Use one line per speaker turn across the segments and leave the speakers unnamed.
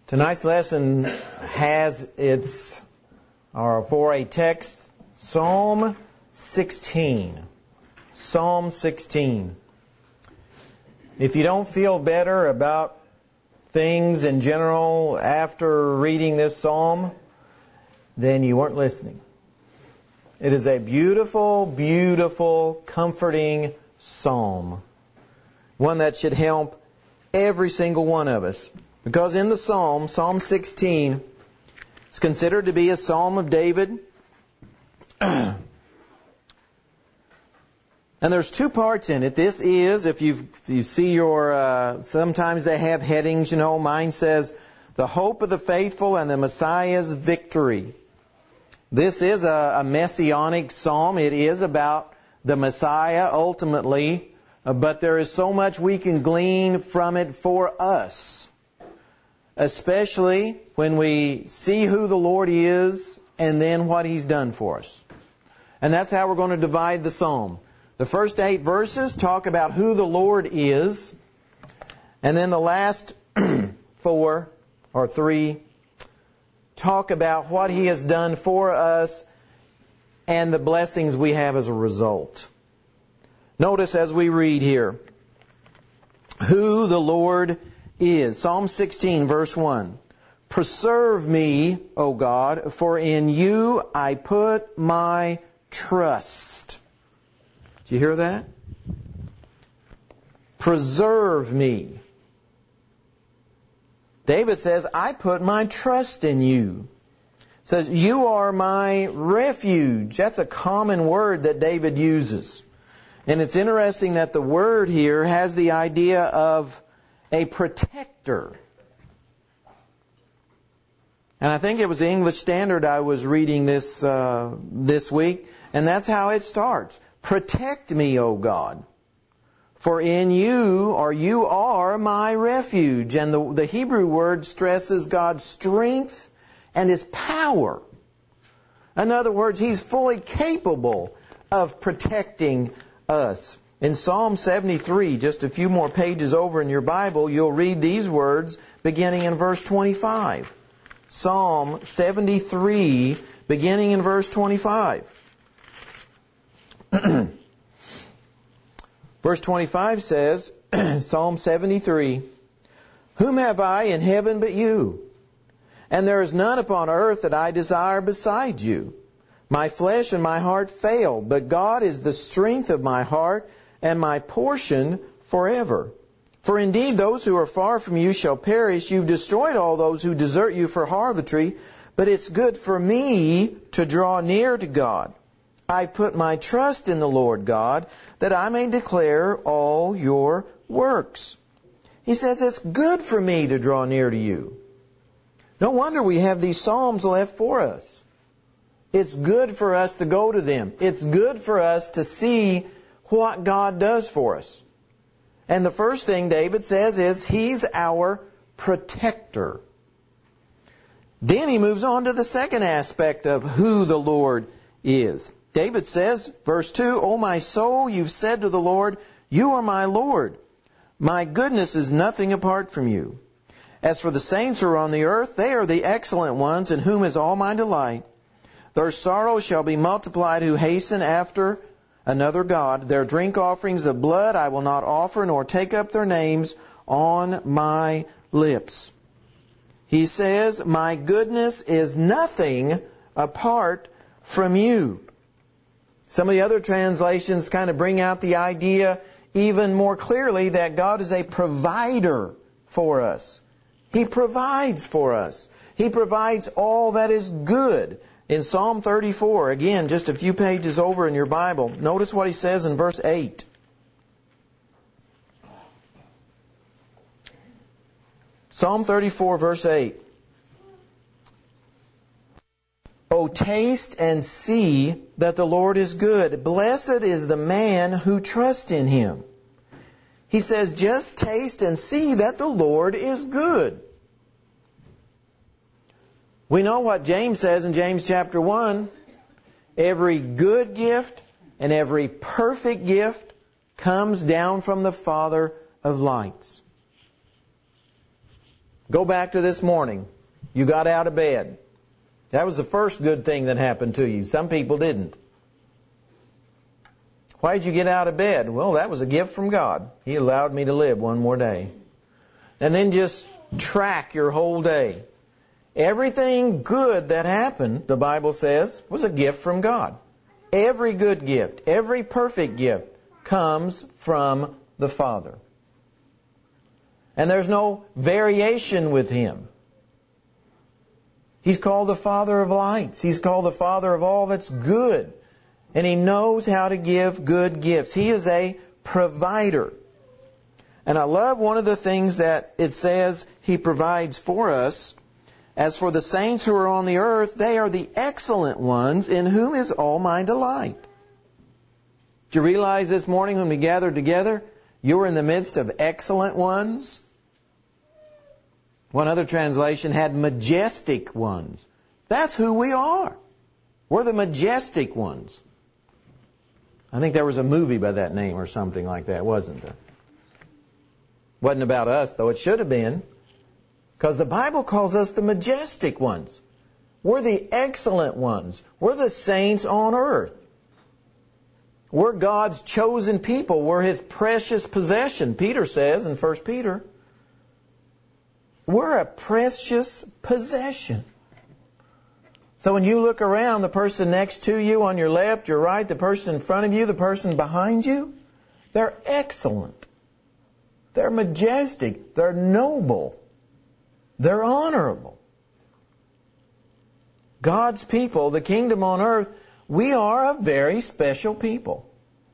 Tonight's lesson has for a text, Psalm 16. Psalm 16. If you don't feel better about things in general after reading this psalm, then you weren't listening. It is a beautiful, beautiful, comforting psalm. One that should help every single one of us. Because in the psalm, Psalm 16, is considered to be a psalm of David. And there's two parts in it. This is, if you see your, sometimes they have headings, mine says, the hope of the faithful and the Messiah's victory. This is a messianic psalm. It is about the Messiah ultimately, but there is so much we can glean from it for us. Especially when we see who the Lord is and then what He's done for us. And that's how we're going to divide the psalm. The first 8 verses talk about who the Lord is. And then the last 4 or 3 talk about what He has done for us and the blessings we have as a result. Notice as we read here, who the Lord is. Psalm 16, verse 1. Preserve me, O God, for in you I put my trust. Did you hear that? Preserve me. David says, I put my trust in you. Says, you are my refuge. That's a common word that David uses. And it's interesting that the word here has the idea of a protector. And I think it was the English Standard I was reading this week, and that's how it starts. Protect me, O God, for in you, or you are my refuge. And the Hebrew word stresses God's strength and His power. In other words, He's fully capable of protecting us. In Psalm 73, just a few more pages over in your Bible, you'll read these words beginning in verse 25. Psalm 73, beginning in verse 25. Verse 25 says, Psalm 73, whom have I in heaven but you? And there is none upon earth that I desire beside you. My flesh and my heart fail, but God is the strength of my heart and my portion forever. For indeed those who are far from you shall perish. You've destroyed all those who desert you for harlotry, but it's good for me to draw near to God. I put my trust in the Lord God, that I may declare all your works. He says it's good for me to draw near to you. No wonder we have these psalms left for us. It's good for us to go to them. It's good for us to see what God does for us. And the first thing David says is He's our protector. Then he moves on to the second aspect of who the Lord is. David says, verse 2, O my soul, you've said to the Lord, you are my Lord. My goodness is nothing apart from you. As for the saints who are on the earth, they are the excellent ones, in whom is all my delight. Their sorrow shall be multiplied who hasten after another God. Their drink offerings of blood I will not offer, nor take up their names on my lips. He says, my goodness is nothing apart from you. Some of the other translations kind of bring out the idea even more clearly that God is a provider for us. He provides for us. He provides all that is good. In Psalm 34, again, just a few pages over in your Bible, notice what he says in verse 8. Psalm 34, verse 8. O taste and see that the Lord is good. Blessed is the man who trusts in Him. He says, just taste and see that the Lord is good. We know what James says in James chapter 1. Every good gift and every perfect gift comes down from the Father of lights. Go back to this morning. You got out of bed. That was the first good thing that happened to you. Some people didn't. Why did you get out of bed? Well, that was a gift from God. He allowed me to live one more day. And then just track your whole day. Everything good that happened, the Bible says, was a gift from God. Every good gift, every perfect gift comes from the Father. And there's no variation with Him. He's called the Father of lights. He's called the Father of all that's good. And He knows how to give good gifts. He is a provider. And I love one of the things that it says He provides for us. As for the saints who are on the earth, they are the excellent ones in whom is all my delight. Did you realize this morning when we gathered together, you were in the midst of excellent ones? One other translation had majestic ones. That's who we are. We're the majestic ones. I think there was a movie by that name or something like that, wasn't there? Wasn't about us, though it should have been. Because the Bible calls us the majestic ones. We're the excellent ones. We're the saints on earth. We're God's chosen people. We're His precious possession. Peter says in 1 Peter, we're a precious possession. So when you look around, the person next to you, on your left, your right, the person in front of you, the person behind you, they're excellent. They're majestic. They're noble. They're honorable. God's people, the kingdom on earth, we are a very special people.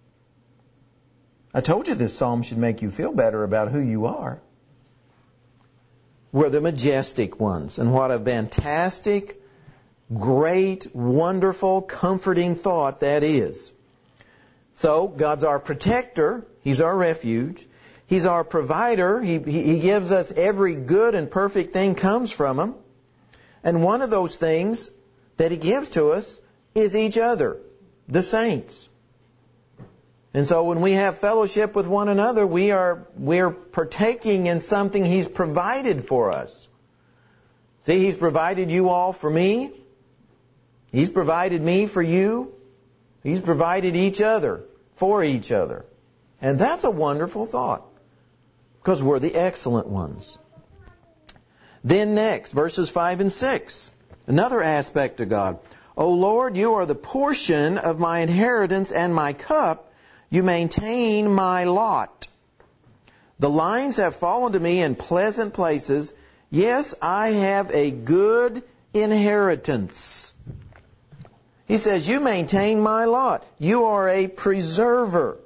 I told you this psalm should make you feel better about who you are. We're the majestic ones. And what a fantastic, great, wonderful, comforting thought that is. So, God's our protector. He's our refuge. He's our provider. He gives us every good and perfect thing comes from Him. And one of those things that He gives to us is each other, the saints. And so when we have fellowship with one another, we're partaking in something He's provided for us. See, He's provided you all for me. He's provided me for you. He's provided each other for each other. And that's a wonderful thought. Because we're the excellent ones. Then next, verses 5 and 6. Another aspect of God. O Lord, you are the portion of my inheritance and my cup. You maintain my lot. The lines have fallen to me in pleasant places. Yes, I have a good inheritance. He says, you maintain my lot. You are a preserver.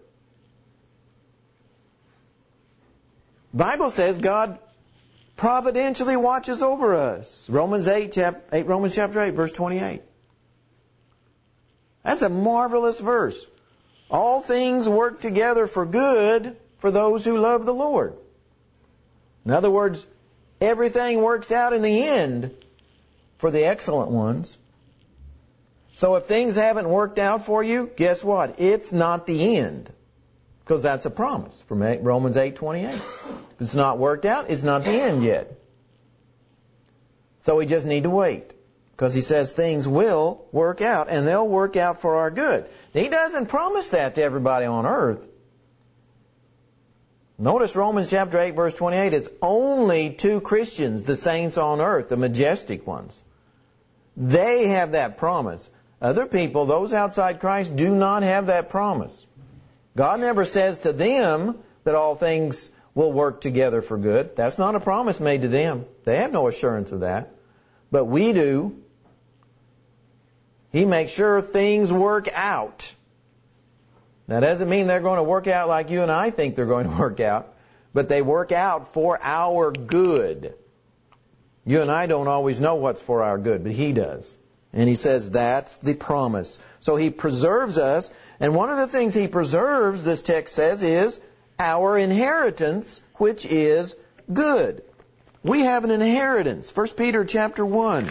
The Bible says God providentially watches over us. Romans chapter 8, verse 28. That's a marvelous verse. All things work together for good for those who love the Lord. In other words, everything works out in the end for the excellent ones. So if things haven't worked out for you, guess what? It's not the end. Because that's a promise from Romans 8:28. If it's not worked out, it's not the end yet. So we just need to wait. Because He says things will work out, and they'll work out for our good. He doesn't promise that to everybody on earth. Notice Romans chapter 8, verse 28 is only to Christians, the saints on earth, the majestic ones. They have that promise. Other people, those outside Christ, do not have that promise. God never says to them that all things will work together for good. That's not a promise made to them. They have no assurance of that. But we do. He makes sure things work out. That doesn't mean they're going to work out like you and I think they're going to work out. But they work out for our good. You and I don't always know what's for our good, but He does. And He says that's the promise. So He preserves us. And one of the things He preserves, this text says, is our inheritance, which is good. We have an inheritance. 1 Peter chapter 1.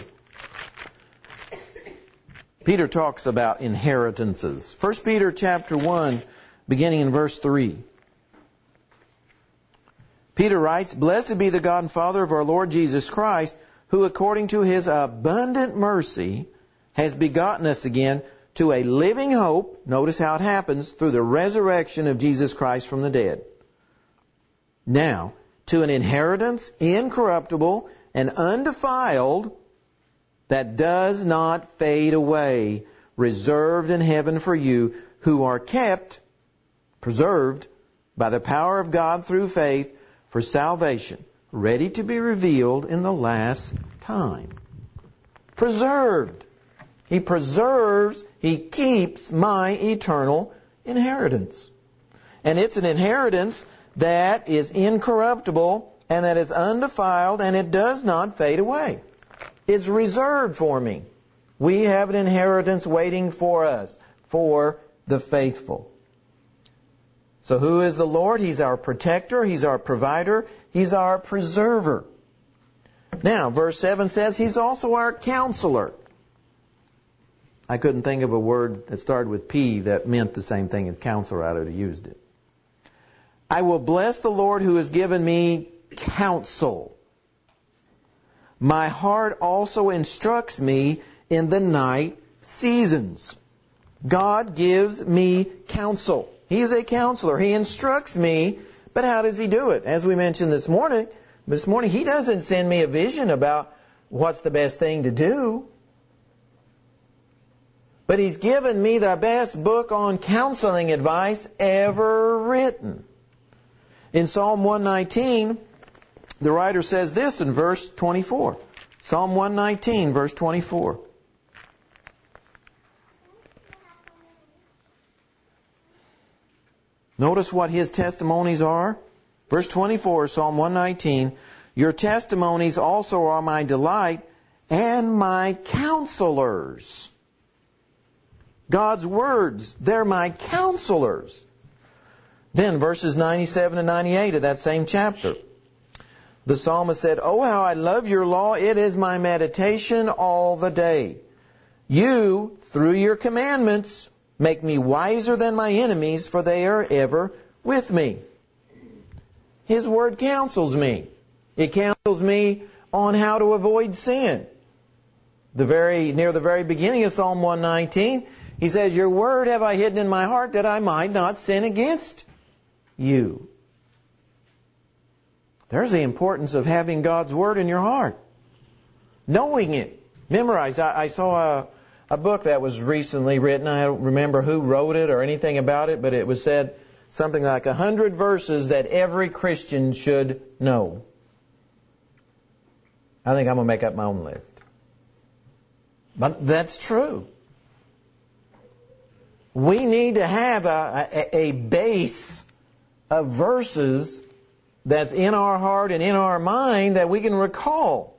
Peter talks about inheritances. 1 Peter chapter 1, beginning in verse 3. Peter writes, "Blessed be the God and Father of our Lord Jesus Christ, who according to His abundant mercy has begotten us again to a living hope," notice how it happens, "through the resurrection of Jesus Christ from the dead. Now, to an inheritance incorruptible and undefiled that does not fade away, reserved in heaven for you, who are kept," preserved, "by the power of God through faith for salvation, ready to be revealed in the last time." Preserved. He preserves, He keeps my eternal inheritance. And it's an inheritance that is incorruptible and that is undefiled and it does not fade away. It's reserved for me. We have an inheritance waiting for us, for the faithful. So who is the Lord? He's our protector. He's our provider. He's our preserver. Now, verse 7 says He's also our counselor. I couldn't think of a word that started with P that meant the same thing as counselor. I would have used it. "I will bless the Lord who has given me counsel. My heart also instructs me in the night seasons." God gives me counsel. He's a counselor. He instructs me. But how does He do it? As we mentioned this morning, He doesn't send me a vision about what's the best thing to do. But He's given me the best book on counseling advice ever written. In Psalm 119, the writer says this in verse 24. Psalm 119, verse 24. Notice what his testimonies are. Verse 24, Psalm 119, "Your testimonies also are my delight and my counselors." God's words, they're my counselors. Then verses 97 and 98 of that same chapter. The psalmist said, "Oh, how I love your law. It is my meditation all the day. You, through your commandments, make me wiser than my enemies, for they are ever with me." His word counsels me. It counsels me on how to avoid sin. Near the very beginning of Psalm 119, he says, "Your word have I hidden in my heart that I might not sin against you." There's the importance of having God's word in your heart. Knowing it. Memorize. I saw a book that was recently written. I don't remember who wrote it or anything about it, but it was said something like 100 verses that every Christian should know. I think I'm going to make up my own list. But that's true. We need to have a base of verses that's in our heart and in our mind that we can recall.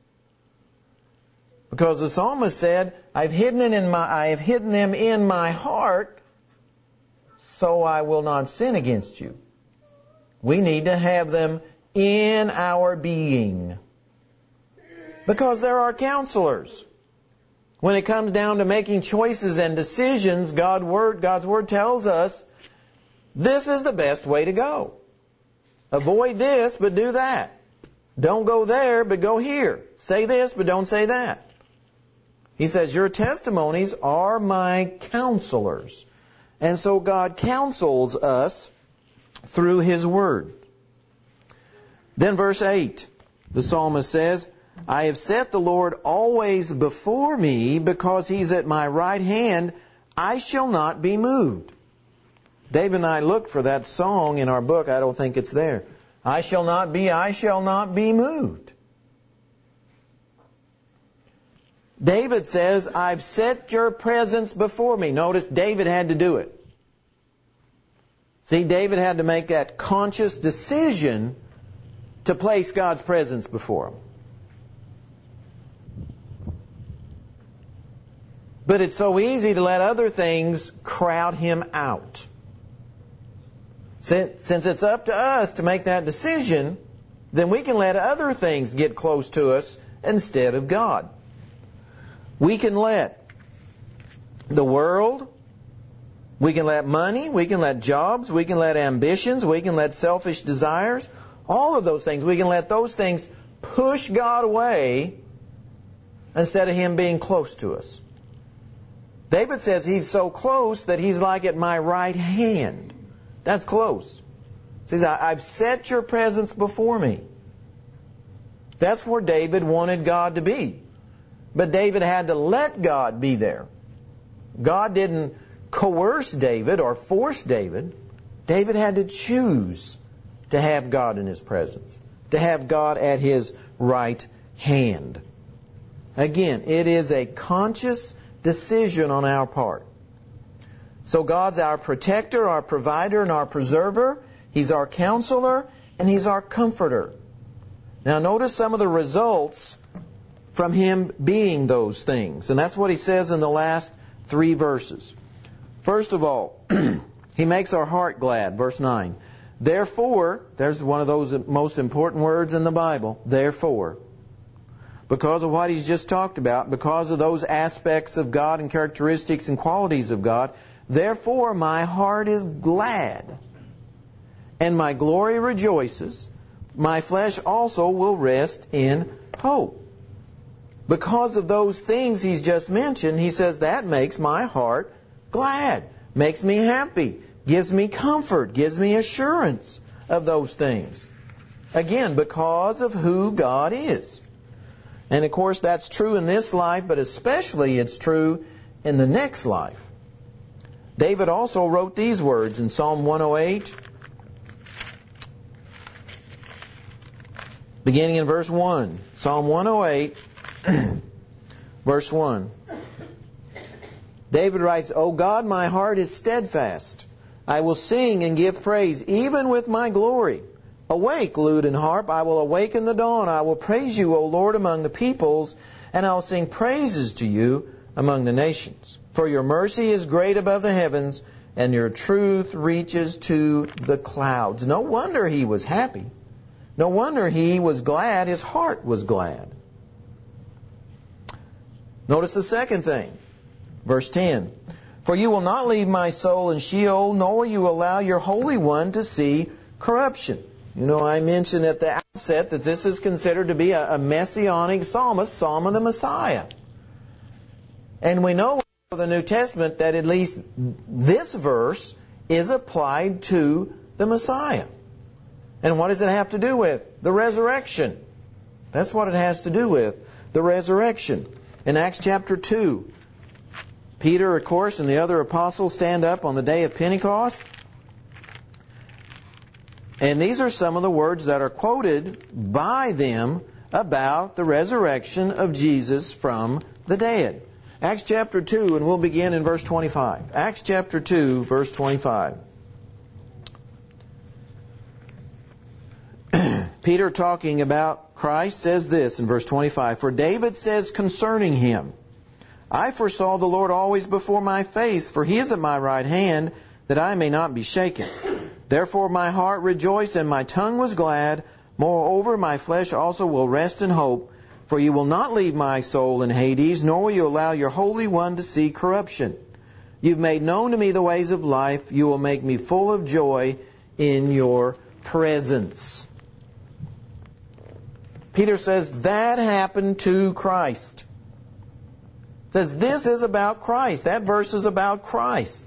Because the psalmist said, I have hidden them in my heart, so I will not sin against you. We need to have them in our being. Because they're our counselors. When it comes down to making choices and decisions, God's Word tells us this is the best way to go. Avoid this, but do that. Don't go there, but go here. Say this, but don't say that. He says, your testimonies are my counselors. And so God counsels us through His Word. Then verse 8, the psalmist says, I have set the Lord always before me, because He's at my right hand, I shall not be moved. Dave and I looked for that song in our book. I don't think it's there. I shall not be moved. David says, I've set your presence before me. Notice David had to do it. See, David had to make that conscious decision to place God's presence before him. But it's so easy to let other things crowd him out. Since it's up to us to make that decision, then we can let other things get close to us instead of God. We can let the world, we can let money, we can let jobs, we can let ambitions, we can let selfish desires, All of those things. We can let those things push God away instead of Him being close to us. David says He's so close that He's like at my right hand. That's close. He says, I've set your presence before me. That's where David wanted God to be. But David had to let God be there. God didn't coerce David or force David. David had to choose to have God in his presence, to have God at his right hand. Again, it is a conscious decision on our part. So God's our protector, our provider, and our preserver. He's our counselor, and He's our comforter. Now notice some of the results from Him being those things. And that's what He says in the last 3 verses. First of all, He makes our heart glad. Verse 9. Therefore, there's one of those most important words in the Bible. Therefore. Because of what He's just talked about, because of those aspects of God and characteristics and qualities of God, therefore my heart is glad, and my glory rejoices. My flesh also will rest in hope. Because of those things He's just mentioned, He says that makes my heart glad, makes me happy, gives me comfort, gives me assurance of those things. Again, because of who God is. And of course that's true in this life, but especially it's true in the next life. David also wrote these words in Psalm 108, beginning in verse 1. Psalm 108, verse 1. David writes, O God, my heart is steadfast. I will sing and give praise, even with my glory. Awake, lute and harp, I will awaken the dawn. I will praise you, O Lord, among the peoples, and I will sing praises to you among the nations. For your mercy is great above the heavens, and your truth reaches to the clouds. No wonder he was happy. No wonder he was glad. His heart was glad. Notice the second thing. Verse 10. For you will not leave my soul in Sheol, nor will you allow your Holy One to see corruption. You know, I mentioned at the outset that this is considered to be a messianic psalm, a psalm of the Messiah. And we know from the New Testament that at least this verse is applied to the Messiah. And what does it have to do with? The resurrection. That's what it has to do with, the resurrection. In Acts chapter 2, Peter, of course, and the other apostles stand up on the day of Pentecost. And these are some of the words that are quoted by them about the resurrection of Jesus from the dead. Acts chapter 2, and we'll begin in verse 25. Acts chapter 2, verse 25. Peter, talking about Christ, says this in verse 25. For David says concerning Him, I foresaw the Lord always before my face, for He is at my right hand, that I may not be shaken. Therefore my heart rejoiced, and my tongue was glad. Moreover, my flesh also will rest in hope. For you will not leave my soul in Hades, nor will you allow your Holy One to see corruption. You've made known to me the ways of life. You will make me full of joy in your presence. Peter says that happened to Christ. Says this is about Christ. That verse is about Christ.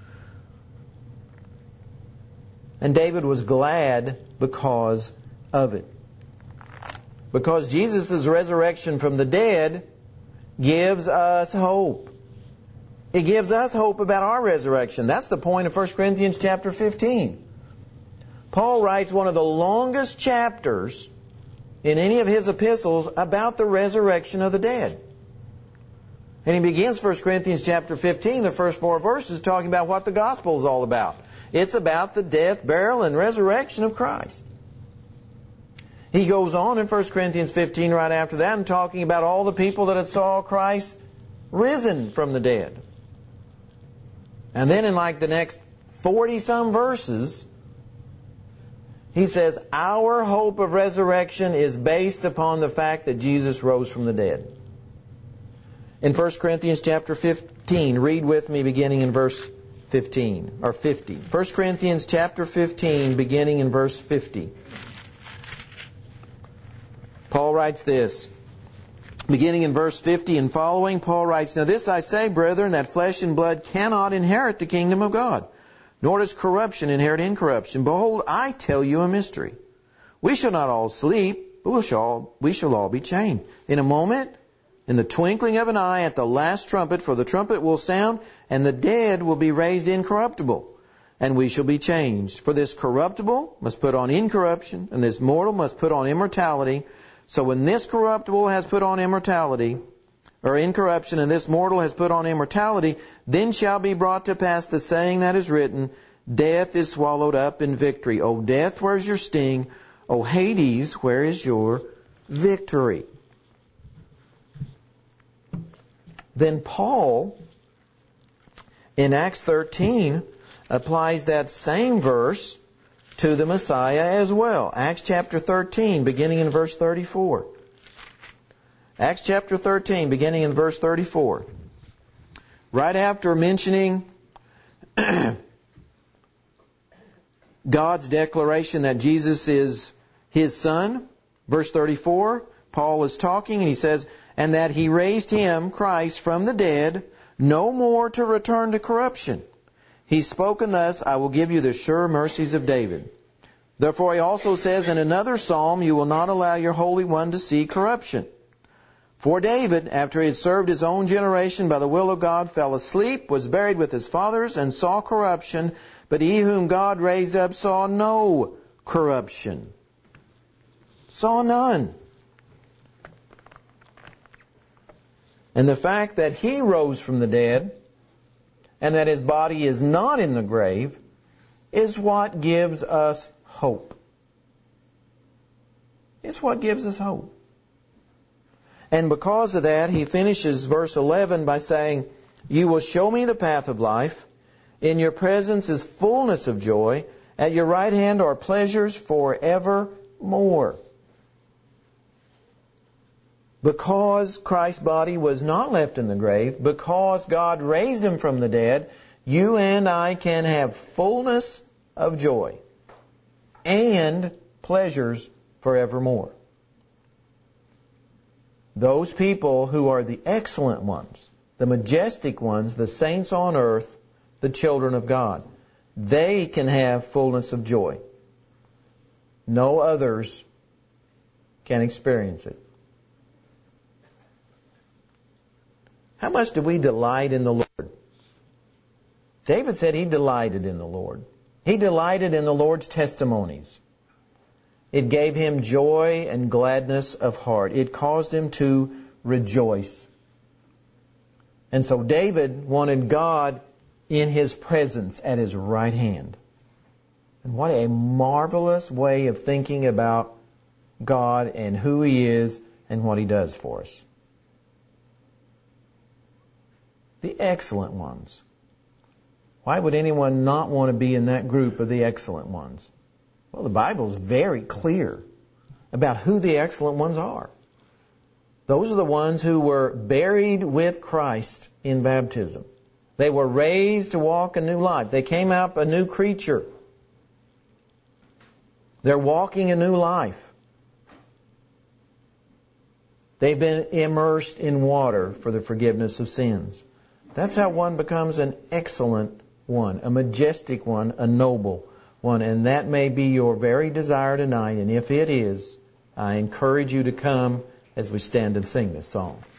And David was glad because of it. Because Jesus' resurrection from the dead gives us hope. It gives us hope about our resurrection. That's the point of 1 Corinthians chapter 15. Paul writes one of the longest chapters in any of his epistles about the resurrection of the dead. And he begins 1 Corinthians chapter 15, the first 4 verses, talking about what the gospel is all about. It's about the death, burial, and resurrection of Christ. He goes on in 1 Corinthians 15 right after that and talking about all the people that had saw Christ risen from the dead. And then in like the next 40-some verses, he says, our hope of resurrection is based upon the fact that Jesus rose from the dead. In 1 Corinthians chapter 15, read with me beginning in verse 15, or 50. 1 Corinthians chapter 15, beginning in verse 50. Paul writes this. Beginning in verse 50 and following, Paul writes, Now this I say, brethren, that flesh and blood cannot inherit the kingdom of God, nor does corruption inherit incorruption. Behold, I tell you a mystery. We shall not all sleep, but we shall all be changed. In a moment, in the twinkling of an eye, at the last trumpet, for the trumpet will sound, and the dead will be raised incorruptible, and we shall be changed. For this corruptible must put on incorruption, and this mortal must put on immortality. So when this corruptible has put on immortality, or incorruption, and this mortal has put on immortality, then shall be brought to pass the saying that is written, Death is swallowed up in victory. O death, where is your sting? O Hades, where is your victory? Then Paul, in Acts 13, applies that same verse to the Messiah as well. Acts chapter 13, beginning in verse 34. Acts chapter 13, beginning in verse 34. Right after mentioning God's declaration that Jesus is His Son, verse 34, Paul is talking and he says, And that He raised Him, Christ, from the dead, no more to return to corruption. He's spoken thus, I will give you the sure mercies of David. Therefore He also says in another psalm, You will not allow your Holy One to see corruption. For David, after he had served his own generation by the will of God, fell asleep, was buried with his fathers, and saw corruption. But he whom God raised up saw no corruption. Saw none. And the fact that He rose from the dead, and that His body is not in the grave, is what gives us hope. It's what gives us hope. And because of that, he finishes verse 11 by saying, You will show me the path of life. In your presence is fullness of joy. At your right hand are pleasures forevermore. Because Christ's body was not left in the grave, because God raised Him from the dead, you and I can have fullness of joy and pleasures forevermore. Those people who are the excellent ones, the majestic ones, the saints on earth, the children of God, they can have fullness of joy. No others can experience it. How much do we delight in the Lord? David said he delighted in the Lord. He delighted in the Lord's testimonies. It gave him joy and gladness of heart. It caused him to rejoice. And so David wanted God in his presence at his right hand. And what a marvelous way of thinking about God and who He is and what He does for us. The excellent ones. Why would anyone not want to be in that group of the excellent ones? Well, the Bible is very clear about who the excellent ones are. Those are the ones who were buried with Christ in baptism. They were raised to walk a new life. They came out a new creature. They're walking a new life. They've been immersed in water for the forgiveness of sins. That's how one becomes an excellent one, a majestic one, a noble one. And that may be your very desire tonight. And if it is, I encourage you to come as we stand and sing this song.